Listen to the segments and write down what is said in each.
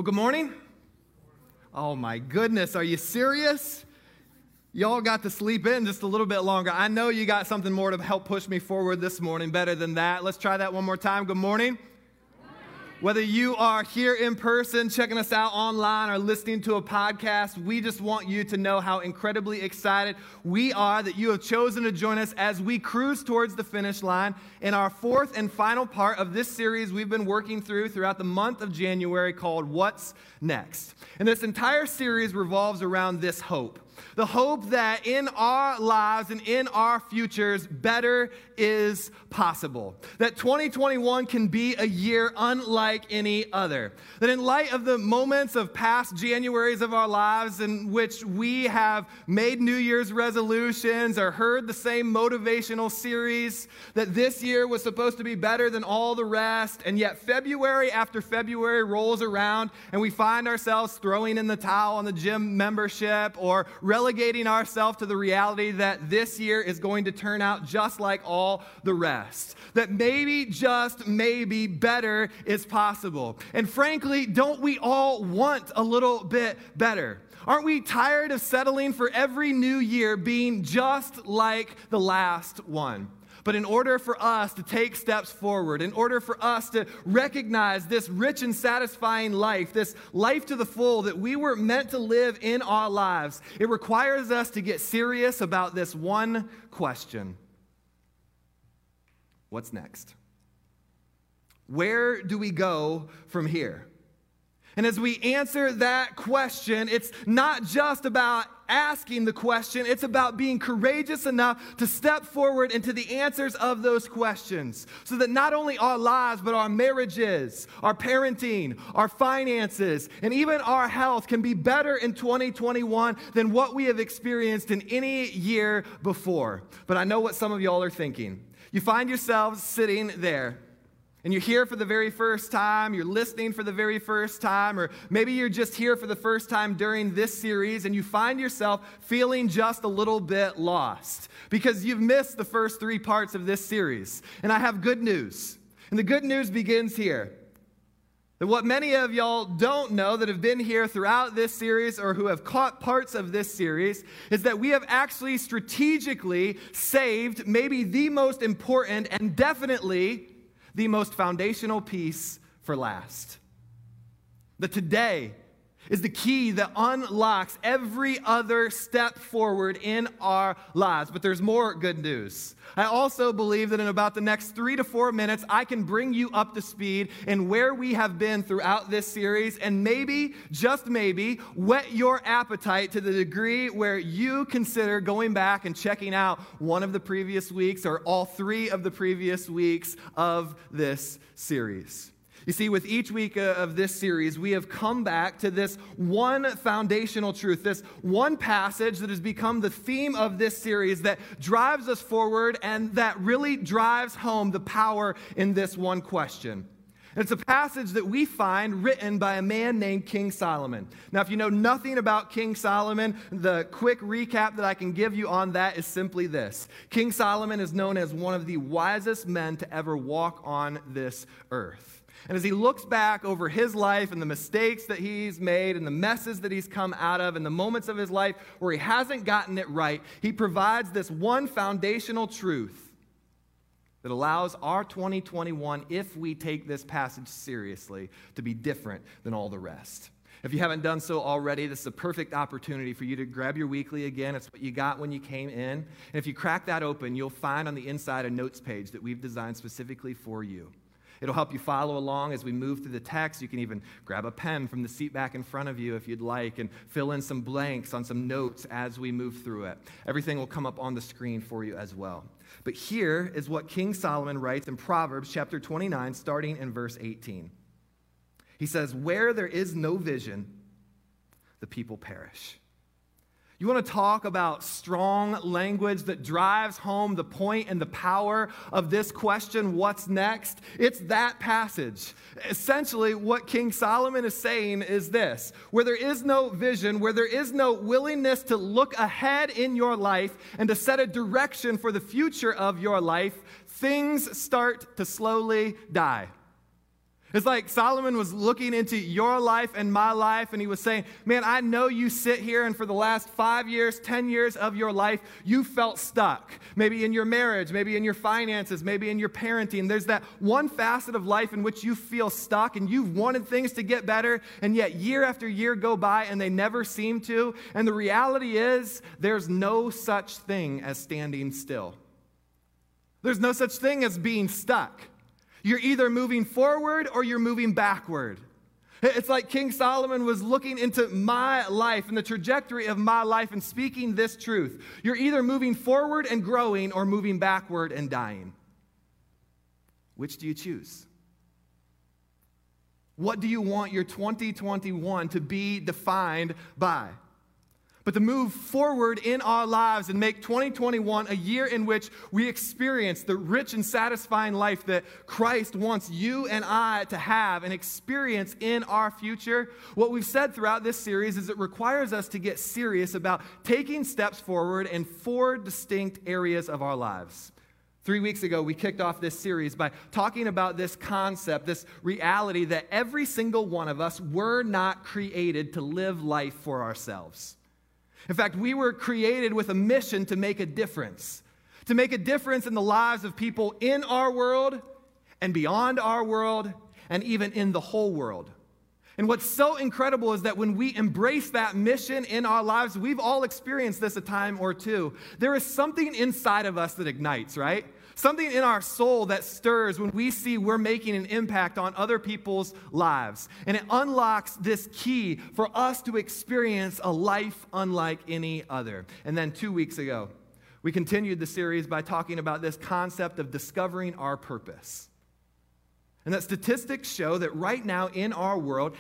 Well, good morning. Oh my goodness, are you serious? Y'all got to sleep in just a little bit longer. I know you got something more to help push me forward this morning, better than that. Let's try that one more time. Good morning. Whether you are here in person, checking us out online, or listening to a podcast, we just want you to know how incredibly excited we are that you have chosen to join us as we cruise towards the finish line in our fourth and final part of this series we've been working throughout the month of January called What's Next? And this entire series revolves around this hope. The hope that in our lives and in our futures, better is possible. That 2021 can be a year unlike any other. That in light of the moments of past Januaries of our lives in which we have made New Year's resolutions or heard the same motivational series, that this year was supposed to be better than all the rest, and yet February after February rolls around and we find ourselves throwing in the towel on the gym membership or relegating ourselves to the reality that this year is going to turn out just like all the rest. That maybe, just maybe, better is possible. And frankly, don't we all want a little bit better? Aren't we tired of settling for every new year being just like the last one? But in order for us to take steps forward, in order for us to recognize this rich and satisfying life, this life to the full that we were meant to live in our lives, it requires us to get serious about this one question. What's next? Where do we go from here? And as we answer that question, it's not just about asking the question, it's about being courageous enough to step forward into the answers of those questions so that not only our lives, but our marriages, our parenting, our finances, and even our health can be better in 2021 than what we have experienced in any year before. But I know what some of y'all are thinking. You find yourselves sitting there, and you're here for the very first time, you're listening for the very first time, or maybe you're just here for the first time during this series, and you find yourself feeling just a little bit lost because you've missed the first three parts of this series. And I have good news. And the good news begins here. That what many of y'all don't know that have been here throughout this series or who have caught parts of this series is that we have actually strategically saved maybe the most important and definitely the most foundational piece for last. That today is the key that unlocks every other step forward in our lives. But there's more good news. I also believe that in about the next 3 to 4 minutes, I can bring you up to speed in where we have been throughout this series and maybe, just maybe, whet your appetite to the degree where you consider going back and checking out one of the previous weeks or all 3 of the previous weeks of this series. You see, with each week of this series, we have come back to this one foundational truth, this one passage that has become the theme of this series that drives us forward and that really drives home the power in this one question. And it's a passage that we find written by a man named King Solomon. Now, if you know nothing about King Solomon, the quick recap that I can give you on that is simply this. King Solomon is known as one of the wisest men to ever walk on this earth. And as he looks back over his life and the mistakes that he's made and the messes that he's come out of and the moments of his life where he hasn't gotten it right, he provides this one foundational truth that allows our 2021, if we take this passage seriously, to be different than all the rest. If you haven't done so already, this is a perfect opportunity for you to grab your weekly again. It's what you got when you came in. And if you crack that open, you'll find on the inside a notes page that we've designed specifically for you. It'll help you follow along as we move through the text. You can even grab a pen from the seat back in front of you if you'd like and fill in some blanks on some notes as we move through it. Everything will come up on the screen for you as well. But here is what King Solomon writes in Proverbs chapter 29, starting in verse 18. He says, "Where there is no vision, the people perish." You want to talk about strong language that drives home the point and the power of this question, what's next? It's that passage. Essentially, what King Solomon is saying is this: where there is no vision, where there is no willingness to look ahead in your life and to set a direction for the future of your life, things start to slowly die. It's like Solomon was looking into your life and my life, and he was saying, man, I know you sit here, and for the last 5 years, 10 years of your life, you felt stuck. Maybe in your marriage, maybe in your finances, maybe in your parenting. There's that one facet of life in which you feel stuck, and you've wanted things to get better, and yet year after year go by, and they never seem to. And the reality is, there's no such thing as standing still. There's no such thing as being stuck. You're either moving forward or you're moving backward. It's like King Solomon was looking into my life and the trajectory of my life and speaking this truth. You're either moving forward and growing or moving backward and dying. Which do you choose? What do you want your 2021 to be defined by? But to move forward in our lives and make 2021 a year in which we experience the rich and satisfying life that Christ wants you and I to have and experience in our future, what we've said throughout this series is it requires us to get serious about taking steps forward in 4 distinct areas of our lives. 3 weeks ago, we kicked off this series by talking about this concept, this reality that every single one of us were not created to live life for ourselves. In fact, we were created with a mission to make a difference in the lives of people in our world and beyond our world and even in the whole world. And what's so incredible is that when we embrace that mission in our lives, we've all experienced this a time or two. There is something inside of us that ignites, right? Something in our soul that stirs when we see we're making an impact on other people's lives. And it unlocks this key for us to experience a life unlike any other. And then 2 weeks ago, we continued the series by talking about this concept of discovering our purpose. And that statistics show that right now in our world,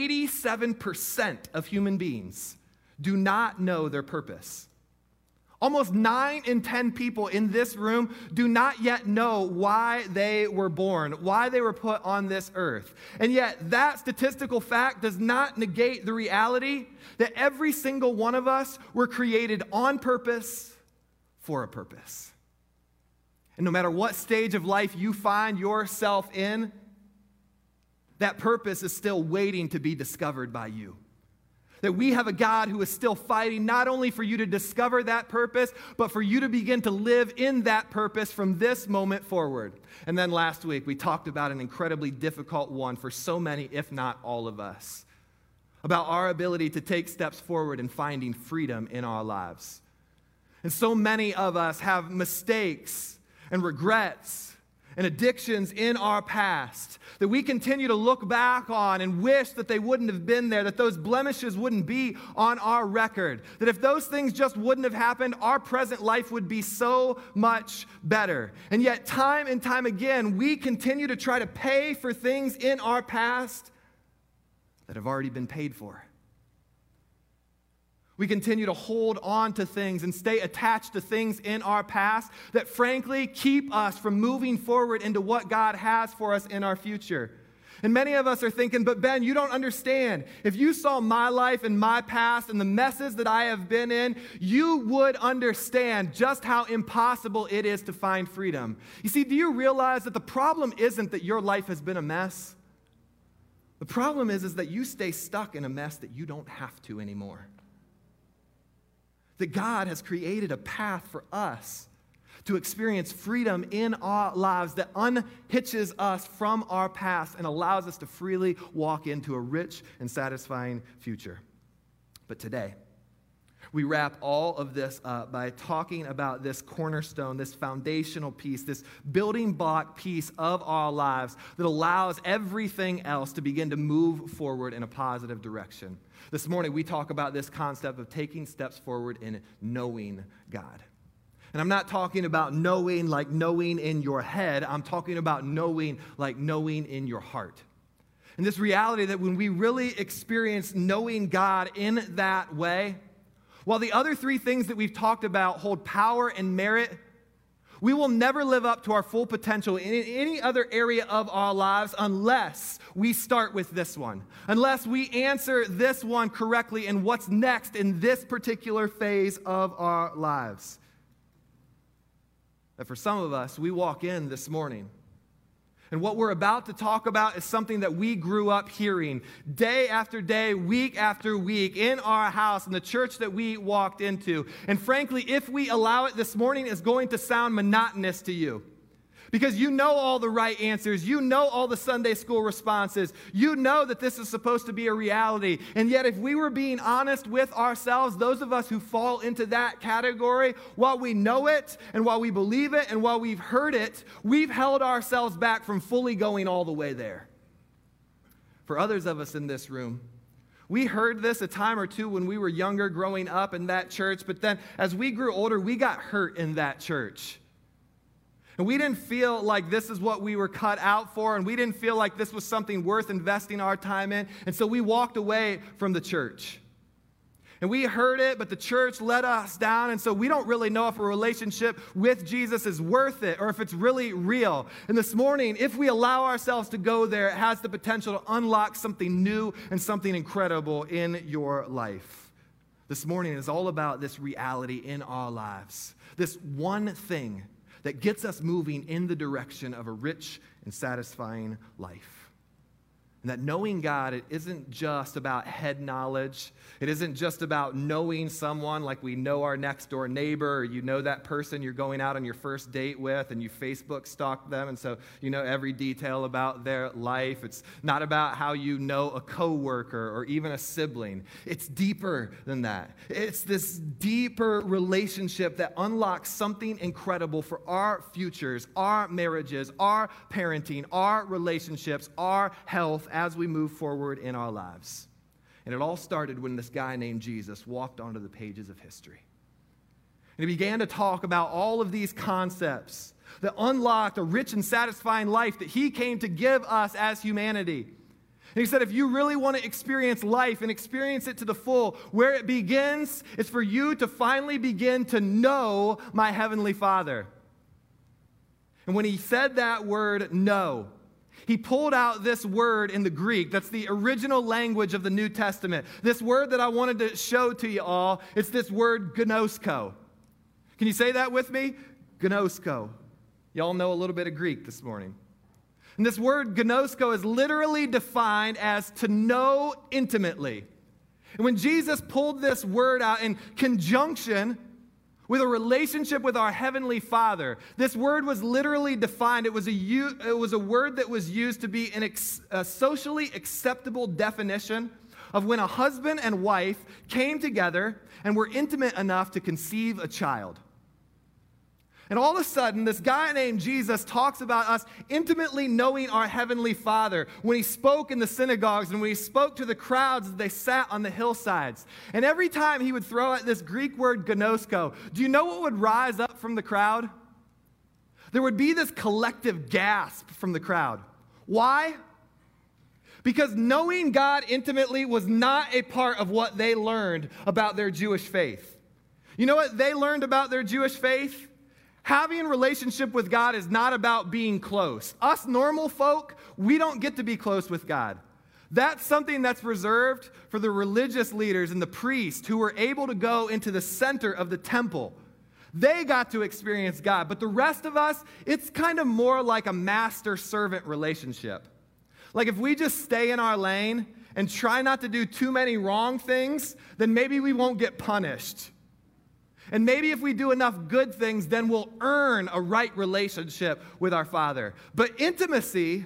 87% of human beings do not know their purpose. Almost 9 in 10 people in this room do not yet know why they were born, why they were put on this earth. And yet that statistical fact does not negate the reality that every single one of us were created on purpose for a purpose. And no matter what stage of life you find yourself in, that purpose is still waiting to be discovered by you. That we have a God who is still fighting not only for you to discover that purpose, but for you to begin to live in that purpose from this moment forward. And then last week, we talked about an incredibly difficult one for so many, if not all of us, about our ability to take steps forward in finding freedom in our lives. And so many of us have mistakes and regrets and addictions in our past that we continue to look back on and wish that they wouldn't have been there, that those blemishes wouldn't be on our record, that if those things just wouldn't have happened, our present life would be so much better. And yet, time and time again, we continue to try to pay for things in our past that have already been paid for. We continue to hold on to things and stay attached to things in our past that frankly keep us from moving forward into what God has for us in our future. And many of us are thinking, but Ben, you don't understand. If you saw my life and my past and the messes that I have been in, you would understand just how impossible it is to find freedom. You see, do you realize that the problem isn't that your life has been a mess? The problem is that you stay stuck in a mess that you don't have to anymore. That God has created a path for us to experience freedom in our lives that unhitches us from our past and allows us to freely walk into a rich and satisfying future. But today, we wrap all of this up by talking about this cornerstone, this foundational piece, this building block piece of our lives that allows everything else to begin to move forward in a positive direction. This morning, we talk about this concept of taking steps forward in knowing God. And I'm not talking about knowing like knowing in your head. I'm talking about knowing like knowing in your heart. And this reality that when we really experience knowing God in that way, while the other 3 things that we've talked about hold power and merit, we will never live up to our full potential in any other area of our lives unless we start with this one, unless we answer this one correctly and what's next in this particular phase of our lives. That for some of us, we walk in this morning And what we're about to talk about is something that we grew up hearing day after day, week after week, in our house, in the church that we walked into. And frankly, if we allow it this morning, it's going to sound monotonous to you. Because you know all the right answers. You know all the Sunday school responses. You know that this is supposed to be a reality. And yet, if we were being honest with ourselves, those of us who fall into that category, while we know it and while we believe it and while we've heard it, we've held ourselves back from fully going all the way there. For others of us in this room, we heard this a time or two when we were younger growing up in that church, but then as we grew older, we got hurt in that church. And we didn't feel like this is what we were cut out for, and we didn't feel like this was something worth investing our time in, and so we walked away from the church. And we heard it, but the church let us down, and so we don't really know if a relationship with Jesus is worth it or if it's really real. And this morning, if we allow ourselves to go there, it has the potential to unlock something new and something incredible in your life. This morning is all about this reality in our lives, this one thing that gets us moving in the direction of a rich and satisfying life. And that knowing God, it isn't just about head knowledge. It isn't just about knowing someone like we know our next door neighbor, or you know that person you're going out on your first date with and you Facebook stalk them, and so you know every detail about their life. It's not about how you know a coworker or even a sibling. It's deeper than that. It's this deeper relationship that unlocks something incredible for our futures, our marriages, our parenting, our relationships, our health as we move forward in our lives. And it all started when this guy named Jesus walked onto the pages of history. And he began to talk about all of these concepts that unlocked a rich and satisfying life that he came to give us as humanity. And he said, if you really want to experience life and experience it to the full, where it begins is for you to finally begin to know my heavenly Father. And when he said that word, know, he pulled out this word in the Greek. That's the original language of the New Testament. This word that I wanted to show to you all, it's this word gnosko. Can you say that with me? Gnosko. Y'all know a little bit of Greek this morning. And this word gnosko is literally defined as to know intimately. And when Jesus pulled this word out in conjunction with a relationship with our Heavenly Father, this word was literally defined. It was a word that was used to be a socially acceptable definition of when a husband and wife came together and were intimate enough to conceive a child. And all of a sudden, this guy named Jesus talks about us intimately knowing our Heavenly Father when he spoke in the synagogues and when he spoke to the crowds as they sat on the hillsides. And every time he would throw out this Greek word gnosko, do you know what would rise up from the crowd? There would be this collective gasp from the crowd. Why? Because knowing God intimately was not a part of what they learned about their Jewish faith. You know what they learned about their Jewish faith? Having a relationship with God is not about being close. Us normal folk, we don't get to be close with God. That's something that's reserved for the religious leaders and the priests who were able to go into the center of the temple. They got to experience God. But the rest of us, it's kind of more like a master-servant relationship. Like if we just stay in our lane and try not to do too many wrong things, then maybe we won't get punished. And maybe if we do enough good things, then we'll earn a right relationship with our Father. But intimacy,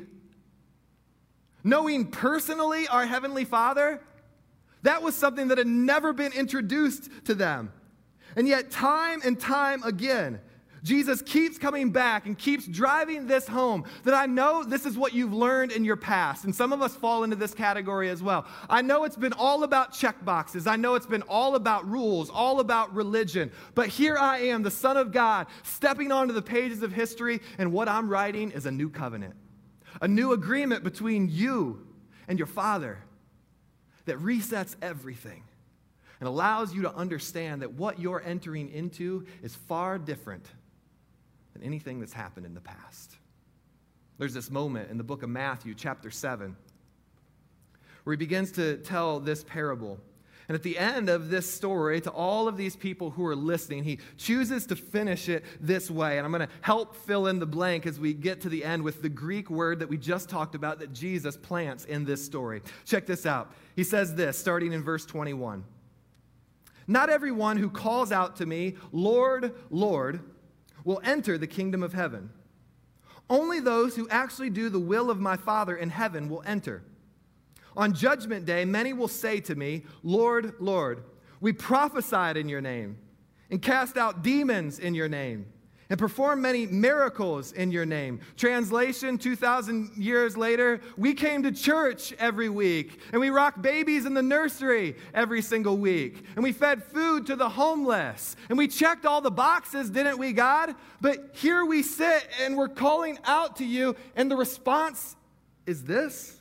knowing personally our Heavenly Father, that was something that had never been introduced to them. And yet time and time again, Jesus keeps coming back and keeps driving this home that I know this is what you've learned in your past. And some of us fall into this category as well. I know it's been all about check boxes. I know it's been all about rules, all about religion. But here I am, the Son of God, stepping onto the pages of history, and what I'm writing is a new covenant, a new agreement between you and your Father that resets everything and allows you to understand that what you're entering into is far different than anything that's happened in the past. There's this moment in the book of Matthew, chapter 7, where he begins to tell this parable. And at the end of this story, to all of these people who are listening, he chooses to finish it this way. And I'm going to help fill in the blank as we get to the end with the Greek word that we just talked about that Jesus plants in this story. Check this out. He says this, starting in verse 21. Not everyone who calls out to me, Lord, Lord, will enter the kingdom of heaven. Only those who actually do the will of my Father in heaven will enter. On judgment day, many will say to me, Lord, Lord, we prophesied in your name, and cast out demons in your name, and performed many miracles in your name. Translation, 2,000 years later, we came to church every week, and we rocked babies in the nursery every single week, and we fed food to the homeless, and we checked all the boxes, didn't we, God? But here we sit, and we're calling out to you, and the response is this.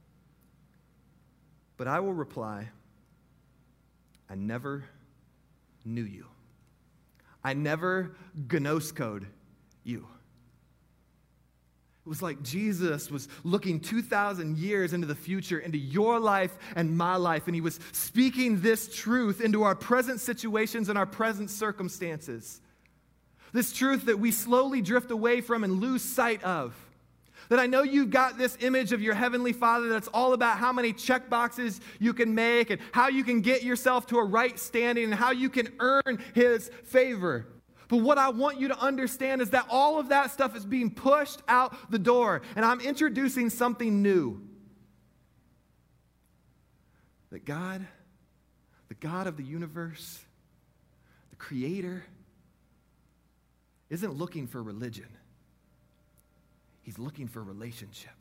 But I will reply, I never knew you. I never gnoskode you. It was like Jesus was looking 2,000 years into the future, into your life and my life, and he was speaking this truth into our present situations and our present circumstances. This truth that we slowly drift away from and lose sight of. That I know you've got this image of your heavenly Father that's all about how many check boxes you can make and how you can get yourself to a right standing and how you can earn his favor. But what I want you to understand is that all of that stuff is being pushed out the door, and I'm introducing something new. That God, the God of the universe, the Creator, isn't looking for religion. He's looking for relationship.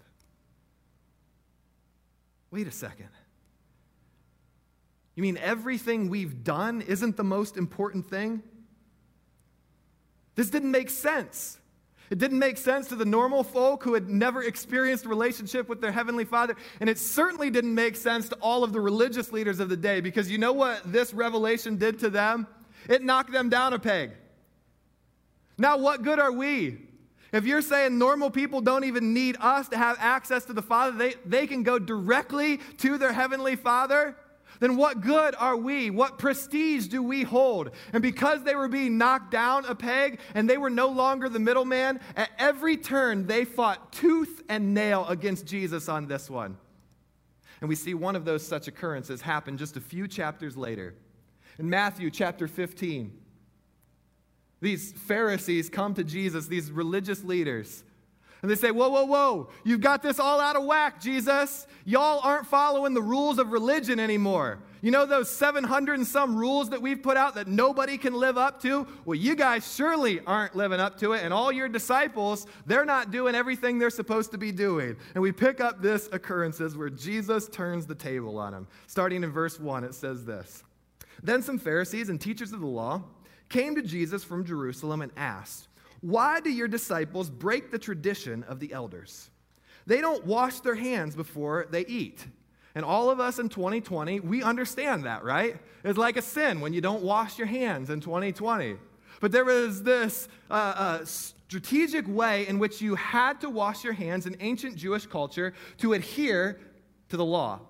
Wait a second. You mean everything we've done isn't the most important thing? This didn't make sense. It didn't make sense to the normal folk who had never experienced a relationship with their Heavenly Father, and it certainly didn't make sense to all of the religious leaders of the day, because you know what this revelation did to them? It knocked them down a peg. Now what good are we? If you're saying normal people don't even need us to have access to the Father, they can go directly to their Heavenly Father, then what good are we? What prestige do we hold? And because they were being knocked down a peg and they were no longer the middleman, at every turn they fought tooth and nail against Jesus on this one. And we see one of those such occurrences happen just a few chapters later. In Matthew chapter 15, these Pharisees come to Jesus, these religious leaders, and they say, whoa, whoa, whoa, you've got this all out of whack, Jesus. Y'all aren't following the rules of religion anymore. You know those 700 and some rules that we've put out that nobody can live up to? Well, you guys surely aren't living up to it, and all your disciples, they're not doing everything they're supposed to be doing. And we pick up this occurrences where Jesus turns the table on them. Starting in verse 1, it says this. Then some Pharisees and teachers of the law came to Jesus from Jerusalem and asked, why do your disciples break the tradition of the elders? They don't wash their hands before they eat. And all of us in 2020, we understand that, right? It's like a sin when you don't wash your hands in 2020. But there was this strategic way in which you had to wash your hands in ancient Jewish culture to adhere to the law.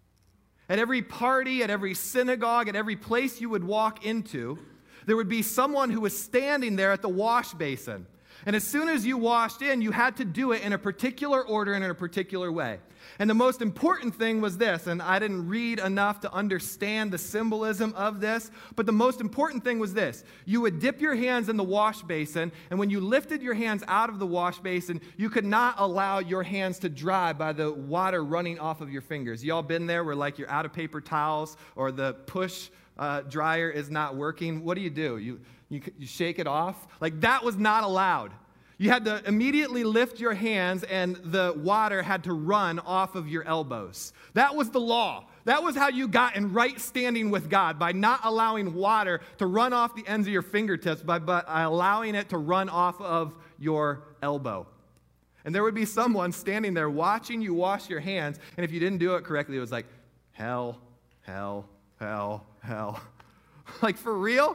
At every party, at every synagogue, at every place you would walk into, there would be someone who was standing there at the wash basin. And as soon as you washed in, you had to do it in a particular order and in a particular way. And the most important thing was this, and I didn't read enough to understand the symbolism of this, but the most important thing was this. You would dip your hands in the wash basin, and when you lifted your hands out of the wash basin, you could not allow your hands to dry by the water running off of your fingers. Y'all been there where like you're out of paper towels or the push dryer is not working? What do? You shake it off? Like that was not allowed. You had to immediately lift your hands and the water had to run off of your elbows. That was the law. That was how you got in right standing with God, by not allowing water to run off the ends of your fingertips, but allowing it to run off of your elbow. And there would be someone standing there watching you wash your hands, and if you didn't do it correctly, it was like, hell, hell, hell, hell. Like, for real?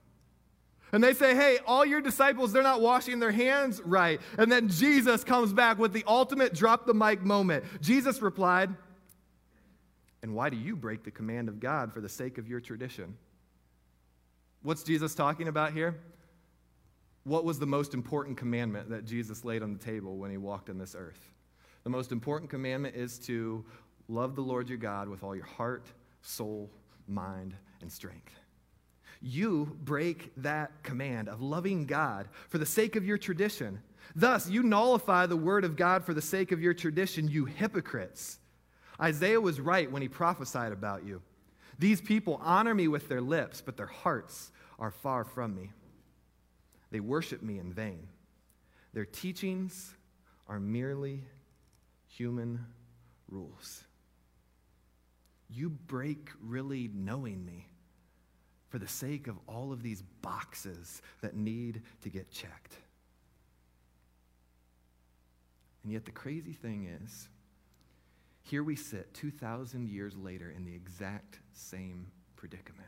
And they say, hey, all your disciples, they're not washing their hands right. And then Jesus comes back with the ultimate drop the mic moment. Jesus replied, And why do you break the command of God for the sake of your tradition? What's Jesus talking about here? What was the most important commandment that Jesus laid on the table when he walked on this earth? The most important commandment is to love the Lord your God with all your heart, soul, mind, and strength. You break that command of loving God for the sake of your tradition. Thus, you nullify the word of God for the sake of your tradition, you hypocrites. Isaiah was right when he prophesied about you. These people honor me with their lips, but their hearts are far from me. They worship me in vain. Their teachings are merely human rules. You break really knowing me for the sake of all of these boxes that need to get checked. And yet the crazy thing is, here we sit 2,000 years later in the exact same predicament.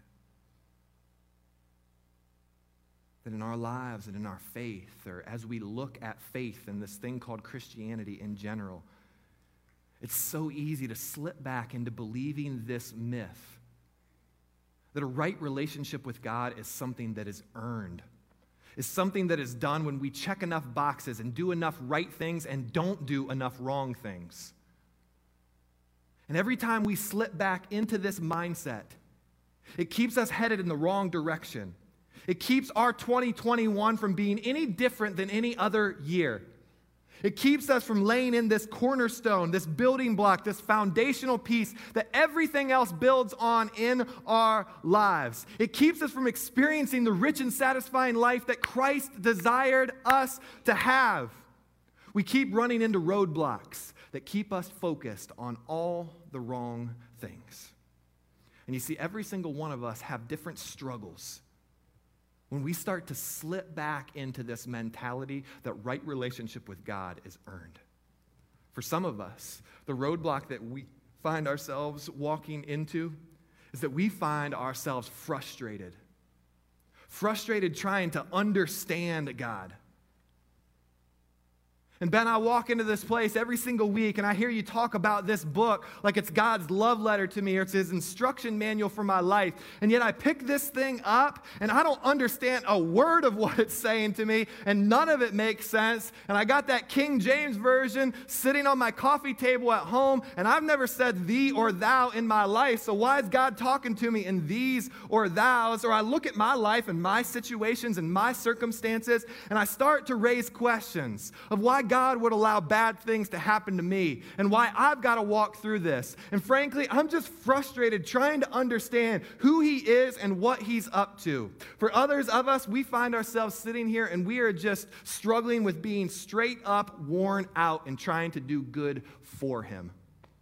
That in our lives and in our faith, or as we look at faith and this thing called Christianity in general, it's so easy to slip back into believing this myth that a right relationship with God is something that is earned, is something that is done when we check enough boxes and do enough right things and don't do enough wrong things. And every time we slip back into this mindset, it keeps us headed in the wrong direction. It keeps our 2021 from being any different than any other year. It keeps us from laying in this cornerstone, this building block, this foundational piece that everything else builds on in our lives. It keeps us from experiencing the rich and satisfying life that Christ desired us to have. We keep running into roadblocks that keep us focused on all the wrong things. And you see, every single one of us have different struggles when we start to slip back into this mentality that right relationship with God is earned. For some of us, the roadblock that we find ourselves walking into is that we find ourselves frustrated trying to understand God. And Ben, I walk into this place every single week and I hear you talk about this book like it's God's love letter to me or it's his instruction manual for my life. And yet I pick this thing up and I don't understand a word of what it's saying to me and none of it makes sense. And I got that King James version sitting on my coffee table at home and I've never said thee or thou in my life. So why is God talking to me in these or thous? Or I look at my life and my situations and my circumstances and I start to raise questions of why God would allow bad things to happen to me and why I've got to walk through this. And frankly, I'm just frustrated trying to understand who he is and what he's up to. For others of us, we find ourselves sitting here and we are just struggling with being straight up worn out and trying to do good for him.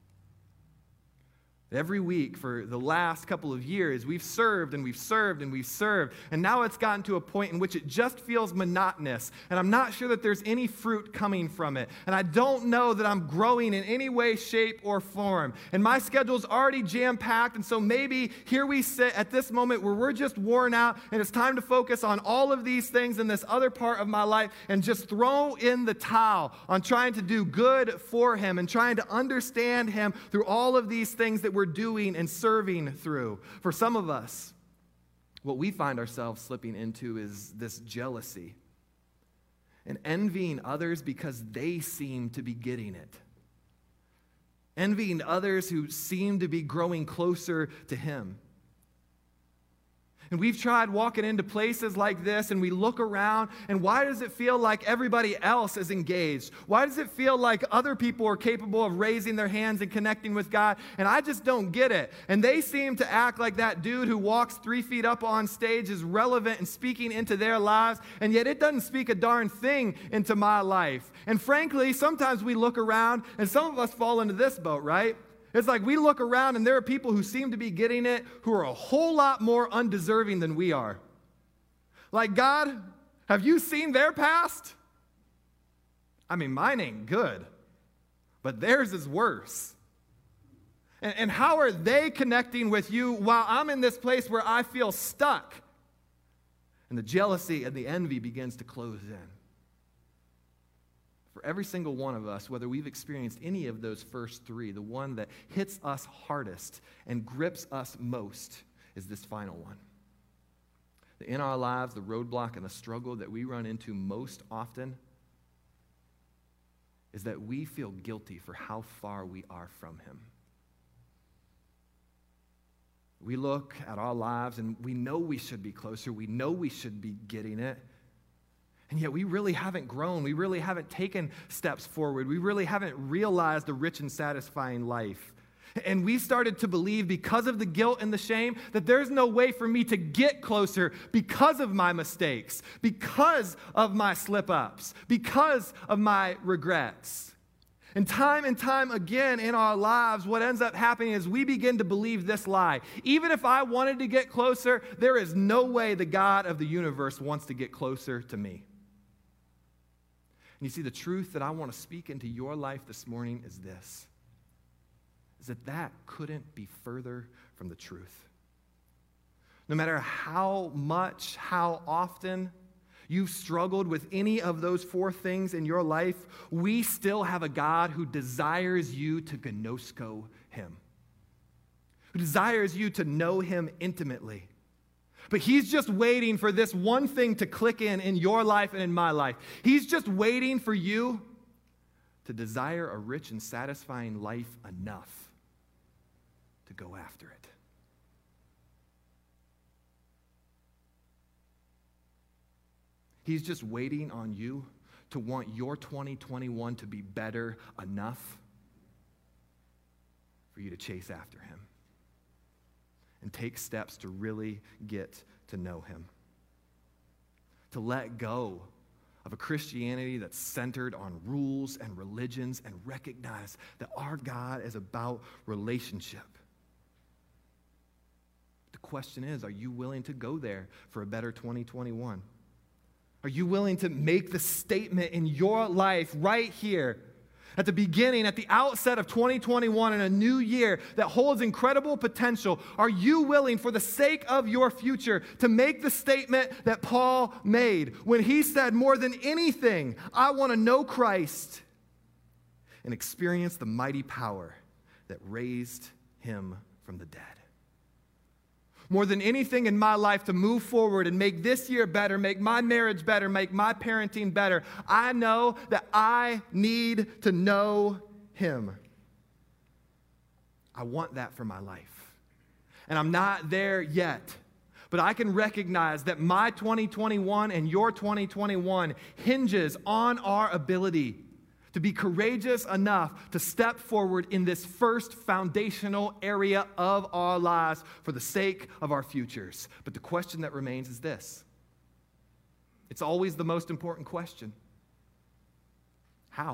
Every week for the last couple of years, we've served and we've served and we've served, and now it's gotten to a point in which it just feels monotonous, and I'm not sure that there's any fruit coming from it, and I don't know that I'm growing in any way, shape, or form, and my schedule's already jam-packed, and so maybe here we sit at this moment where we're just worn out, and it's time to focus on all of these things in this other part of my life and just throw in the towel on trying to do good for him and trying to understand him through all of these things that we're doing and serving through. For some of us, what we find ourselves slipping into is this jealousy and envying others because they seem to be getting it. Envying others who seem to be growing closer to him. And we've tried walking into places like this and we look around and why does it feel like everybody else is engaged? Why does it feel like other people are capable of raising their hands and connecting with God? And I just don't get it. And they seem to act like that dude who walks 3 feet up on stage is relevant and speaking into their lives, and yet it doesn't speak a darn thing into my life. And frankly, sometimes we look around and some of us fall into this boat, right? It's like we look around and there are people who seem to be getting it who are a whole lot more undeserving than we are. Like, God, have you seen their past? I mean, mine ain't good, but theirs is worse. And how are they connecting with you while I'm in this place where I feel stuck? And the jealousy and the envy begins to close in. For every single one of us, whether we've experienced any of those first three, the one that hits us hardest and grips us most is this final one. In our lives, the roadblock and the struggle that we run into most often is that we feel guilty for how far we are from him. We look at our lives and we know we should be closer. We know we should be getting it. And yet we really haven't grown. We really haven't taken steps forward. We really haven't realized the rich and satisfying life. And we started to believe, because of the guilt and the shame, that there's no way for me to get closer because of my mistakes, because of my slip-ups, because of my regrets. And time again in our lives, what ends up happening is we begin to believe this lie. Even if I wanted to get closer, there is no way the God of the universe wants to get closer to me. And you see, the truth that I want to speak into your life this morning is this, is that couldn't be further from the truth. No matter how much, how often you've struggled with any of those four things in your life, we still have a God who desires you to gnosko him, who desires you to know him intimately. But he's just waiting for this one thing to click in your life and in my life. He's just waiting for you to desire a rich and satisfying life enough to go after it. He's just waiting on you to want your 2021 to be better enough for you to chase after him and take steps to really get to know him. To let go of a Christianity that's centered on rules and religions and recognize that our God is about relationship. The question is, are you willing to go there for a better 2021? Are you willing to make the statement in your life right here at the beginning, at the outset of 2021 in a new year that holds incredible potential? Are you willing, for the sake of your future, to make the statement that Paul made when he said, more than anything, I want to know Christ and experience the mighty power that raised him from the dead? More than anything in my life, to move forward and make this year better, make my marriage better, make my parenting better, I know that I need to know him. I want that for my life. And I'm not there yet, but I can recognize that my 2021 and your 2021 hinges on our ability to be courageous enough to step forward in this first foundational area of our lives for the sake of our futures. But the question that remains is this. It's always the most important question. How?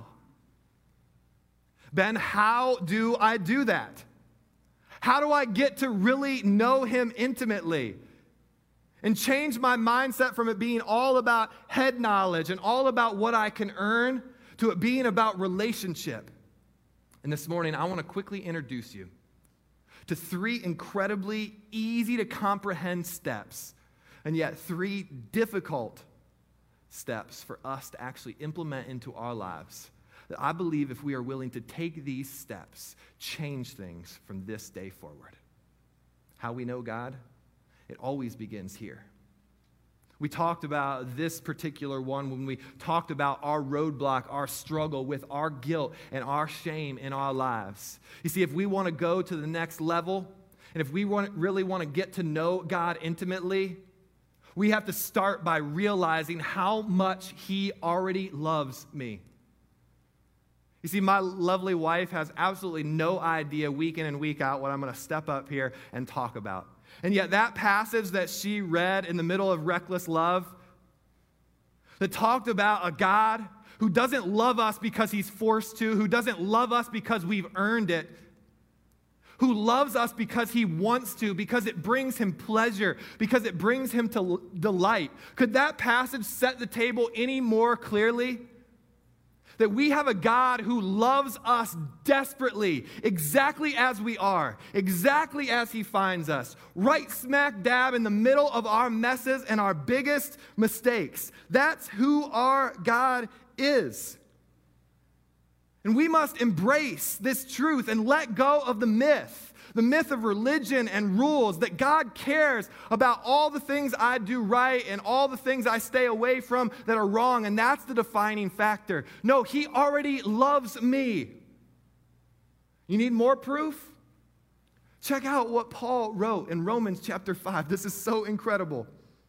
Ben, how do I do that? How do I get to really know him intimately and change my mindset from it being all about head knowledge and all about what I can earn to it being about relationship? And this morning, I want to quickly introduce you to three incredibly easy to comprehend steps, and yet three difficult steps for us to actually implement into our lives that I believe, if we are willing to take these steps, change things from this day forward. How we know God? It always begins here. We talked about this particular one when we talked about our roadblock, our struggle with our guilt and our shame in our lives. You see, if we want to go to the next level, and if we really want to get to know God intimately, we have to start by realizing how much he already loves me. You see, my lovely wife has absolutely no idea week in and week out what I'm going to step up here and talk about. And yet that passage that she read in the middle of Reckless Love, that talked about a God who doesn't love us because he's forced to, who doesn't love us because we've earned it, who loves us because he wants to, because it brings him pleasure, because it brings him to delight. Could that passage set the table any more clearly? That we have a God who loves us desperately, exactly as we are, exactly as he finds us, right smack dab in the middle of our messes and our biggest mistakes. That's who our God is. And we must embrace this truth and let go of the myth of religion and rules, that God cares about all the things I do right and all the things I stay away from that are wrong, and that's the defining factor. No, he already loves me. You need more proof? Check out what Paul wrote in Romans chapter 5. This is so incredible.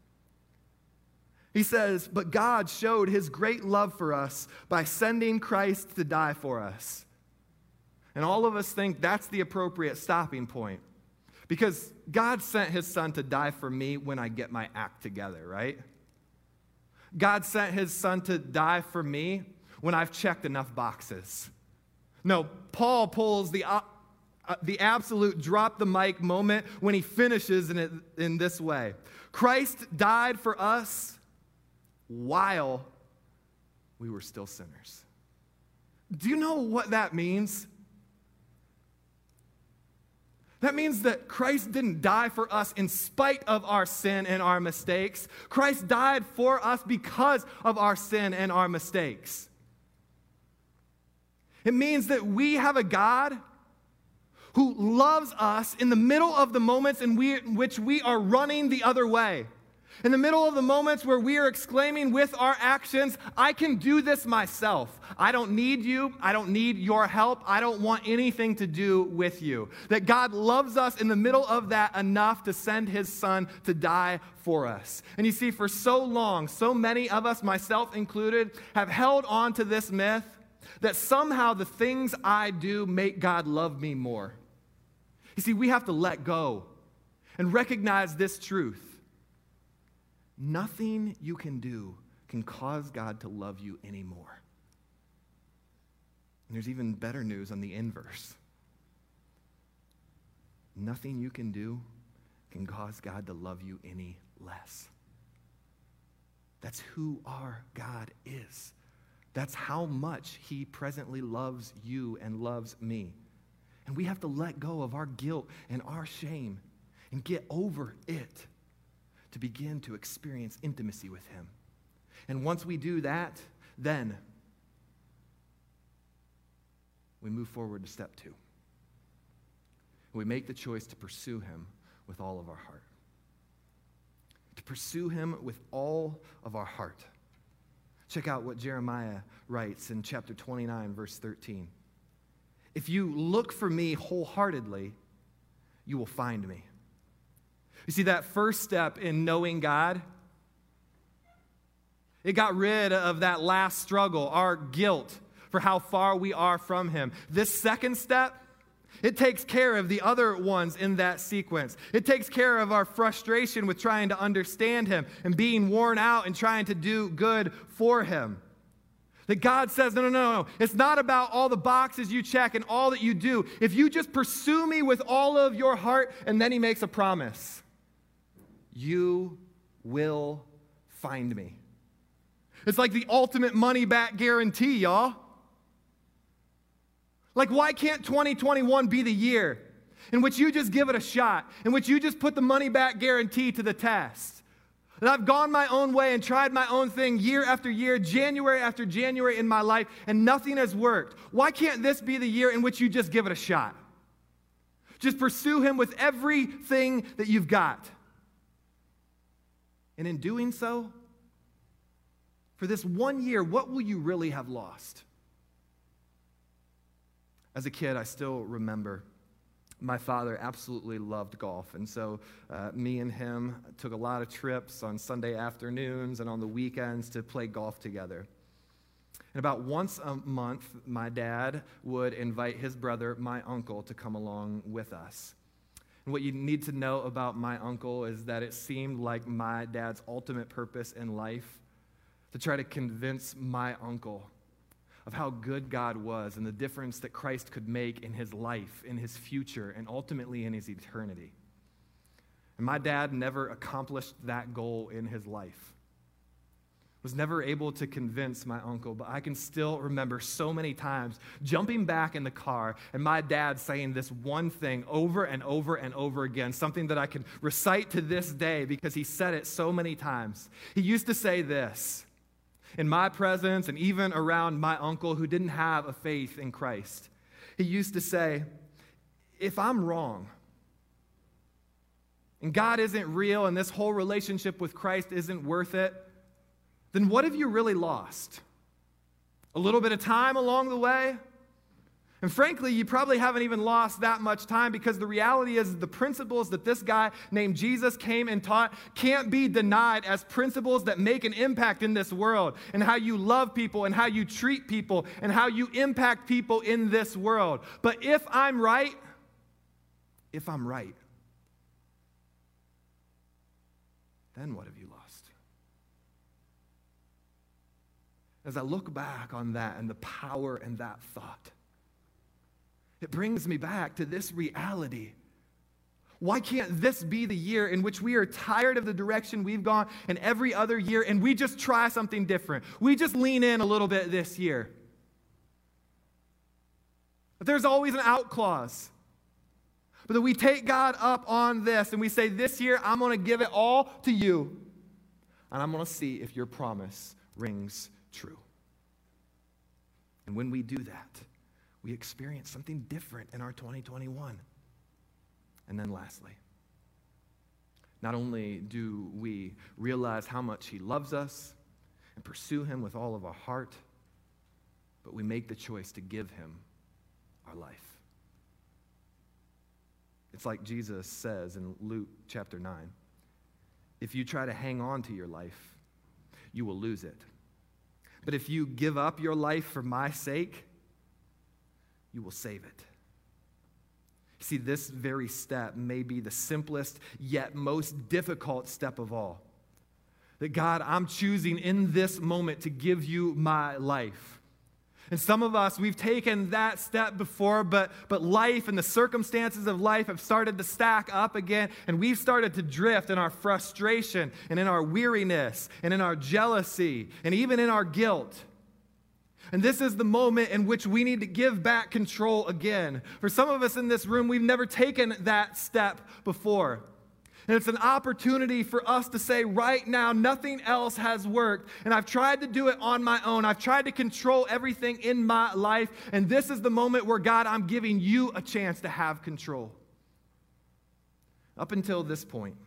He says, "But God showed his great love for us by sending Christ to die for us." And all of us think that's the appropriate stopping point, because God sent his son to die for me when I get my act together, right? God sent his son to die for me when I've checked enough boxes. No, Paul pulls the absolute drop the mic moment when he finishes in this way. Christ died for us while we were still sinners. Do you know what that means? That means that Christ didn't die for us in spite of our sin and our mistakes. Christ died for us because of our sin and our mistakes. It means that we have a God who loves us in the middle of the moments in which we are running the other way. In the middle of the moments where we are exclaiming with our actions, "I can do this myself. I don't need you. I don't need your help. I don't want anything to do with you." That God loves us in the middle of that enough to send his son to die for us. And you see, for so long, so many of us, myself included, have held on to this myth that somehow the things I do make God love me more. You see, we have to let go and recognize this truth. Nothing you can do can cause God to love you anymore. And there's even better news on the inverse. Nothing you can do can cause God to love you any less. That's who our God is. That's how much he presently loves you and loves me. And we have to let go of our guilt and our shame and get over it to begin to experience intimacy with him. And once we do that, then we move forward to step 2. We make the choice to pursue him with all of our heart. To pursue him with all of our heart. Check out what Jeremiah writes in chapter 29, verse 13. "If you look for me wholeheartedly, you will find me." You see, that first step in knowing God, it got rid of that last struggle, our guilt for how far we are from him. This second step, it takes care of the other ones in that sequence. It takes care of our frustration with trying to understand him and being worn out and trying to do good for him. That God says, no. It's not about all the boxes you check and all that you do. If you just pursue me with all of your heart, and then he makes a promise. You will find me. It's like the ultimate money back guarantee, y'all. Like, why can't 2021 be the year in which you just give it a shot, in which you just put the money back guarantee to the test? That I've gone my own way and tried my own thing year after year, January after January in my life, and nothing has worked. Why can't this be the year in which you just give it a shot? Just pursue him with everything that you've got. And in doing so, for this 1 year, what will you really have lost? As a kid, I still remember my father absolutely loved golf. And so me and him took a lot of trips on Sunday afternoons and on the weekends to play golf together. And about once a month, my dad would invite his brother, my uncle, to come along with us. And what you need to know about my uncle is that it seemed like my dad's ultimate purpose in life to try to convince my uncle of how good God was and the difference that Christ could make in his life, in his future, and ultimately in his eternity. And my dad never accomplished that goal in his life. Was never able to convince my uncle, but I can still remember so many times jumping back in the car and my dad saying this one thing over and over and over again, something that I can recite to this day because he said it so many times. He used to say this: in my presence and even around my uncle who didn't have a faith in Christ. He used to say, if I'm wrong, and God isn't real and this whole relationship with Christ isn't worth it, then what have you really lost? A little bit of time along the way? And frankly, you probably haven't even lost that much time, because the reality is the principles that this guy named Jesus came and taught can't be denied as principles that make an impact in this world, and how you love people and how you treat people and how you impact people in this world. But if I'm right, then what have you lost? As I look back on that and the power in that thought, it brings me back to this reality. Why can't this be the year in which we are tired of the direction we've gone in every other year and we just try something different? We just lean in a little bit this year. But there's always an out clause. But that we take God up on this and we say, this year I'm going to give it all to you. And I'm going to see if your promise rings true. And when we do that, we experience something different in our 2021. And then lastly, not only do we realize how much He loves us and pursue Him with all of our heart, but we make the choice to give Him our life. It's like Jesus says in Luke chapter 9, if you try to hang on to your life, you will lose it. But if you give up your life for my sake, you will save it. See, this very step may be the simplest yet most difficult step of all. That God, I'm choosing in this moment to give you my life. And some of us, we've taken that step before, but life and the circumstances of life have started to stack up again, and we've started to drift in our frustration and in our weariness and in our jealousy and even in our guilt. And this is the moment in which we need to give back control again. For some of us in this room, we've never taken that step before. And it's an opportunity for us to say right now, nothing else has worked. And I've tried to do it on my own. I've tried to control everything in my life. And this is the moment where, God, I'm giving you a chance to have control. Up until this point,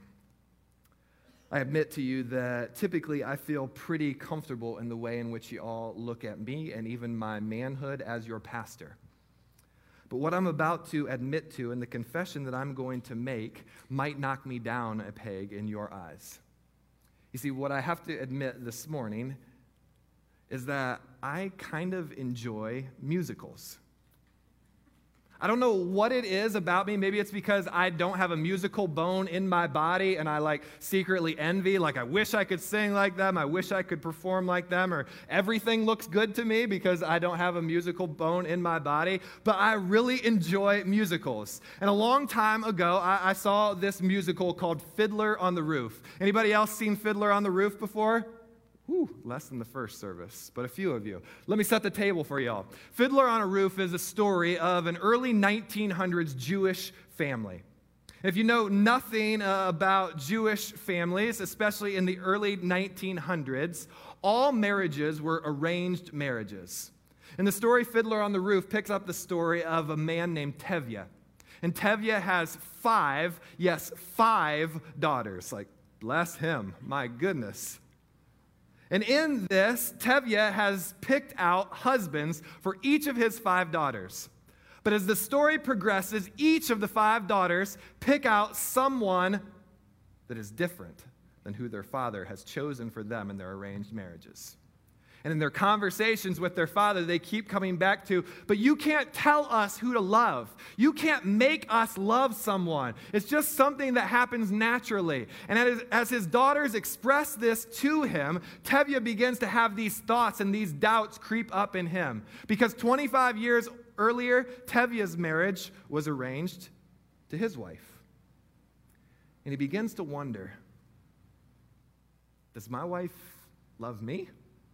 I admit to you that typically I feel pretty comfortable in the way in which you all look at me and even my manhood as your pastor. But what I'm about to admit to and the confession that I'm going to make might knock me down a peg in your eyes. You see, what I have to admit this morning is that I kind of enjoy musicals. I don't know what it is about me. Maybe it's because I don't have a musical bone in my body and I secretly envy, I wish I could sing like them, I wish I could perform like them, or everything looks good to me because I don't have a musical bone in my body. But I really enjoy musicals. And a long time ago, I saw this musical called Fiddler on the Roof. Anybody else seen Fiddler on the Roof before? Less than the first service, but a few of you. Let me set the table for y'all. Fiddler on a Roof is a story of an early 1900s Jewish family. If you know nothing about Jewish families, especially in the early 1900s, all marriages were arranged marriages. And the story Fiddler on the Roof picks up the story of a man named Tevye. And Tevye has five daughters. Bless him, my goodness. And in this, Tevye has picked out husbands for each of his 5 daughters. But as the story progresses, each of the 5 daughters pick out someone that is different than who their father has chosen for them in their arranged marriages. And in their conversations with their father, they keep coming back to, but you can't tell us who to love. You can't make us love someone. It's just something that happens naturally. And as his daughters express this to him, Tevye begins to have these thoughts and these doubts creep up in him. Because 25 years earlier, Tevye's marriage was arranged to his wife. And he begins to wonder, does my wife love me?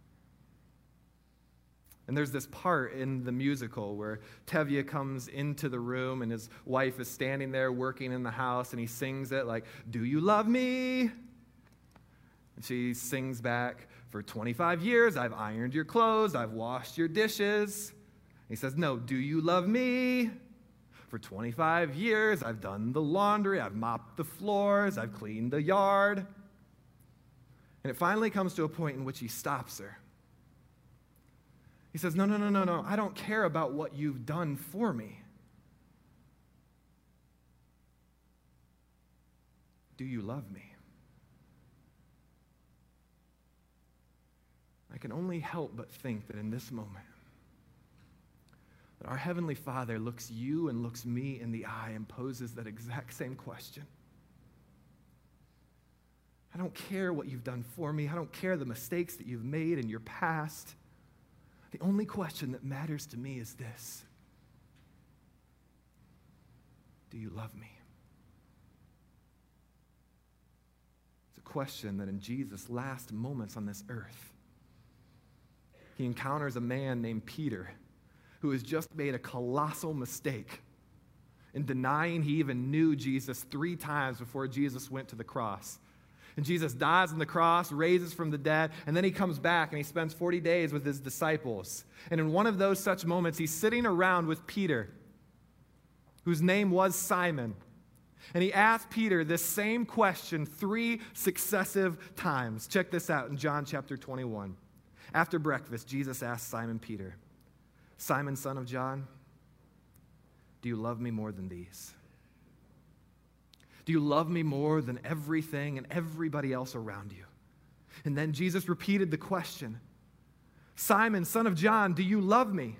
And there's this part in the musical where Tevye comes into the room and his wife is standing there working in the house and he sings it do you love me? And she sings back, for 25 years, I've ironed your clothes, I've washed your dishes. And he says, no, do you love me? For 25 years, I've done the laundry, I've mopped the floors, I've cleaned the yard. And it finally comes to a point in which he stops her. He says, no, I don't care about what you've done for me. Do you love me? I can only help but think that in this moment, that our Heavenly Father looks you and looks me in the eye and poses that exact same question. I don't care what you've done for me. I don't care the mistakes that you've made in your past. The only question that matters to me is this: do you love me? It's a question that in Jesus' last moments on this earth, he encounters a man named Peter who has just made a colossal mistake in denying he even knew Jesus 3 times before Jesus went to the cross. And Jesus dies on the cross, raises from the dead, and then he comes back and he spends 40 days with his disciples. And in one of those such moments, he's sitting around with Peter, whose name was Simon. And he asked Peter this same question 3 successive times. Check this out in John chapter 21. After breakfast, Jesus asked Simon Peter, Simon, son of John, do you love me more than these? Do you love me more than everything and everybody else around you? And then Jesus repeated the question, Simon, son of John, do you love me?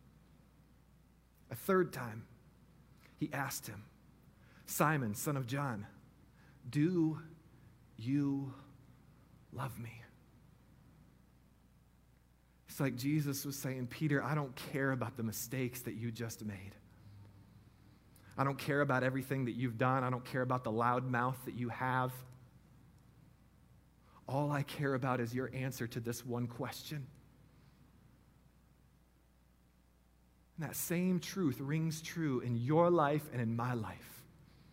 A 3rd time, he asked him, Simon, son of John, do you love me? It's like Jesus was saying, Peter, I don't care about the mistakes that you just made. I don't care about everything that you've done. I don't care about the loud mouth that you have. All I care about is your answer to this one question. And that same truth rings true in your life and in my life.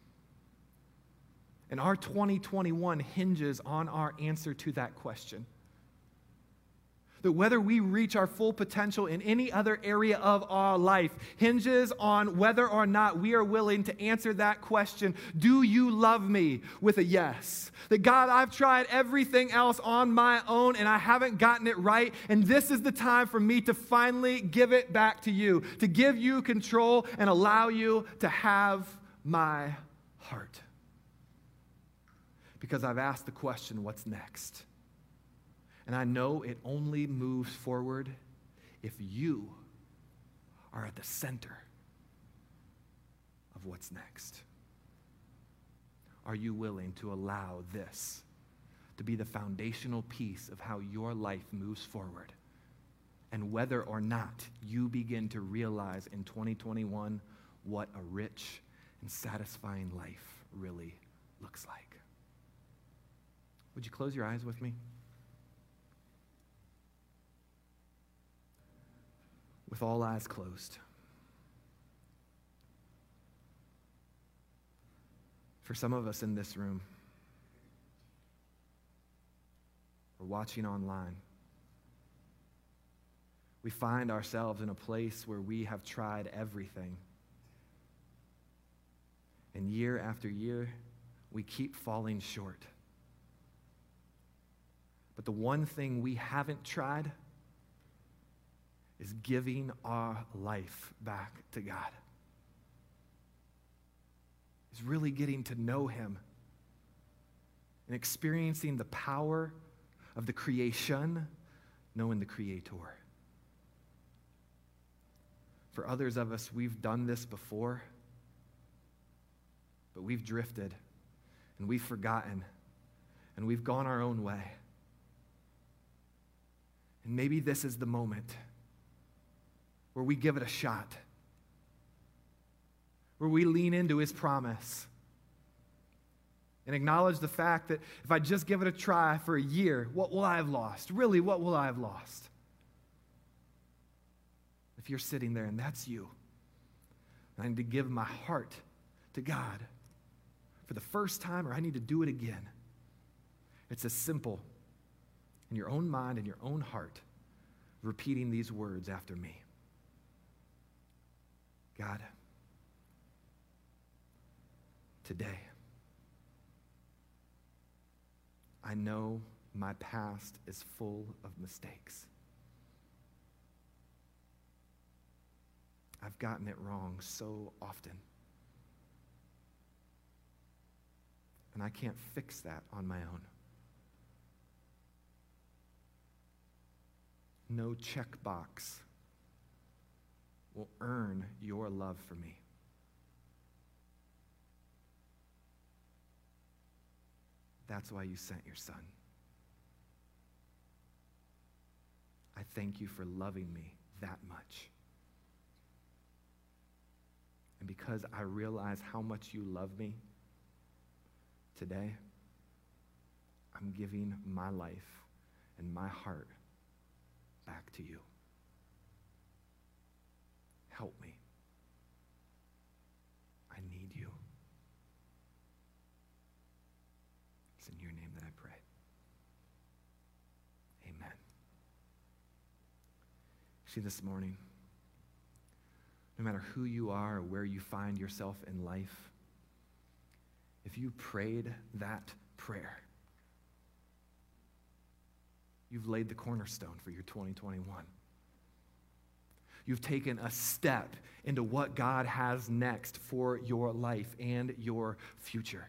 And our 2021 hinges on our answer to that question. That whether we reach our full potential in any other area of our life hinges on whether or not we are willing to answer that question, do you love me, with a yes. That God, I've tried everything else on my own and I haven't gotten it right, and this is the time for me to finally give it back to you, to give you control and allow you to have my heart. Because I've asked the question, what's next? And I know it only moves forward if you are at the center of what's next. Are you willing to allow this to be the foundational piece of how your life moves forward? And whether or not you begin to realize in 2021 what a rich and satisfying life really looks like. Would you close your eyes with me? With all eyes closed. For some of us in this room, or watching online, we find ourselves in a place where we have tried everything. And year after year, we keep falling short. But the one thing we haven't tried is giving our life back to God. Is really getting to know Him and experiencing the power of the creation, knowing the Creator. For others of us, we've done this before, but we've drifted and we've forgotten and we've gone our own way. And maybe this is the moment where we give it a shot, where we lean into His promise and acknowledge the fact that if I just give it a try for a year, what will I have lost? Really, what will I have lost? If you're sitting there and that's you, I need to give my heart to God for the first time, or I need to do it again. It's as simple in your own mind and your own heart, repeating these words after me. God, today, I know my past is full of mistakes. I've gotten it wrong so often. And I can't fix that on my own. No checkbox will earn your love for me. That's why you sent your Son. I thank you for loving me that much. And because I realize how much you love me, today, I'm giving my life and my heart back to you. Help me. I need you. It's in your name that I pray. Amen. See, this morning, no matter who you are or where you find yourself in life, if you prayed that prayer, you've laid the cornerstone for your 2021. You've taken a step into what God has next for your life and your future.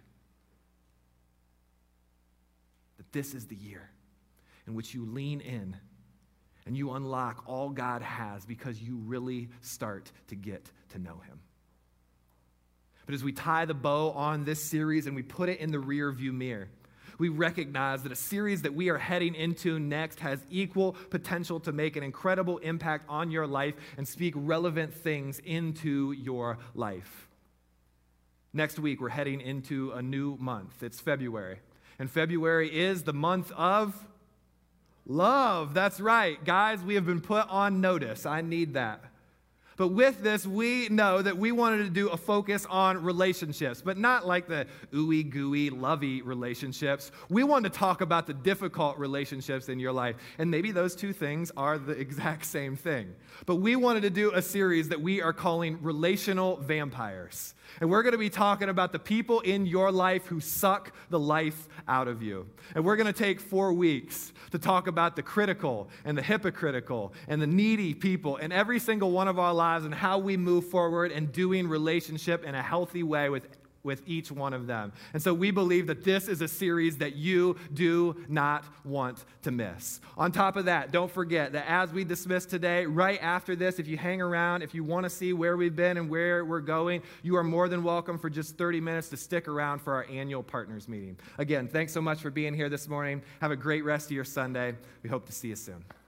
That this is the year in which you lean in and you unlock all God has because you really start to get to know him. But as we tie the bow on this series and we put it in the rear view mirror, we recognize that a series that we are heading into next has equal potential to make an incredible impact on your life and speak relevant things into your life. Next week, we're heading into a new month. It's February. And February is the month of love. That's right. Guys, we have been put on notice. I need that. But with this, we know that we wanted to do a focus on relationships, but not like the ooey gooey, lovey relationships. We want to talk about the difficult relationships in your life. And maybe those two things are the exact same thing. But we wanted to do a series that we are calling Relational Vampires. And we're going to be talking about the people in your life who suck the life out of you. And we're going to take 4 weeks to talk about the critical and the hypocritical and the needy people in every single one of our lives and how we move forward and doing relationship in a healthy way with each one of them. And so we believe that this is a series that you do not want to miss. On top of that, don't forget that as we dismiss today, right after this, if you hang around, if you want to see where we've been and where we're going, you are more than welcome for just 30 minutes to stick around for our annual partners meeting. Again, thanks so much for being here this morning. Have a great rest of your Sunday. We hope to see you soon.